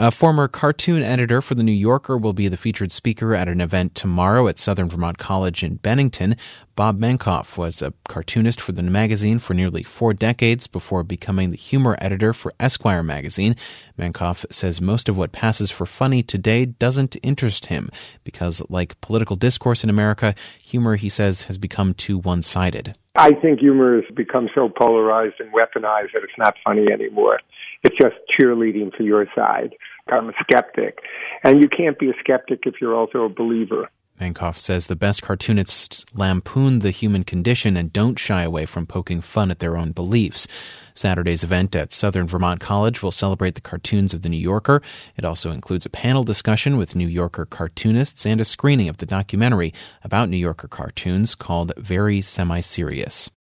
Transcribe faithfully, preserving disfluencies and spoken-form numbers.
A former cartoon editor for The New Yorker will be the featured speaker at an event tomorrow at Southern Vermont College in Bennington. Bob Mankoff was a cartoonist for the magazine for nearly four decades before becoming the humor editor for Esquire magazine. Mankoff says most of what passes for funny today doesn't interest him because, like political discourse in America, humor, he says, has become too one-sided. I think humor has become so polarized and weaponized that it's not funny anymore. It's just cheerleading for your side. I'm a skeptic. And you can't be a skeptic if you're also a believer. Mankoff says the best cartoonists lampoon the human condition and don't shy away from poking fun at their own beliefs. Saturday's event at Southern Vermont College will celebrate the cartoons of The New Yorker. It also includes a panel discussion with New Yorker cartoonists and a screening of the documentary about New Yorker cartoons called Very Semi-Serious.